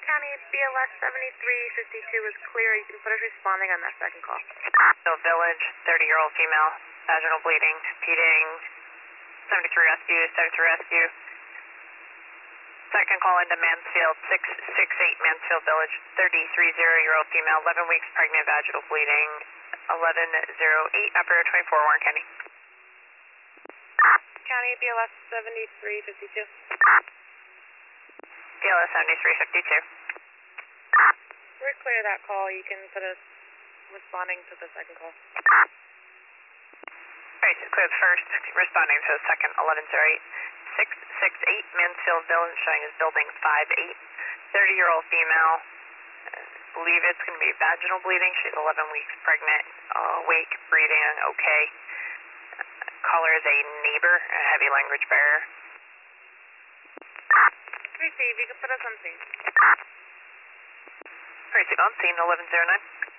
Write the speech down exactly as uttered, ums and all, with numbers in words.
County B L S seventy-three fifty-two is clear. You can put us responding on that second call. So Village, thirty-year-old female, vaginal bleeding, feeding, seventy-three rescue, seventy-three rescue. Second call into Mansfield, six six eight Mansfield Village, thirty-three-year-old female, eleven weeks pregnant, vaginal bleeding, eleven oh eight, operator twenty-four, Warren County. County B L S seventy-three fifty-two. B L S seventy-three fifty-two. We're clear that call. You can put us responding to the second call. Alright, so clear the first, responding to the second, eleven oh eight. six six eight Mansfield Village, showing as building five eight. thirty-year-old female, uh, believe it's going to be vaginal bleeding. She's eleven weeks pregnant, uh, awake, breathing, okay. Uh, caller is a neighbor, a heavy language barrier. Receive, you can put us on scene. Receive on scene, eleven oh nine.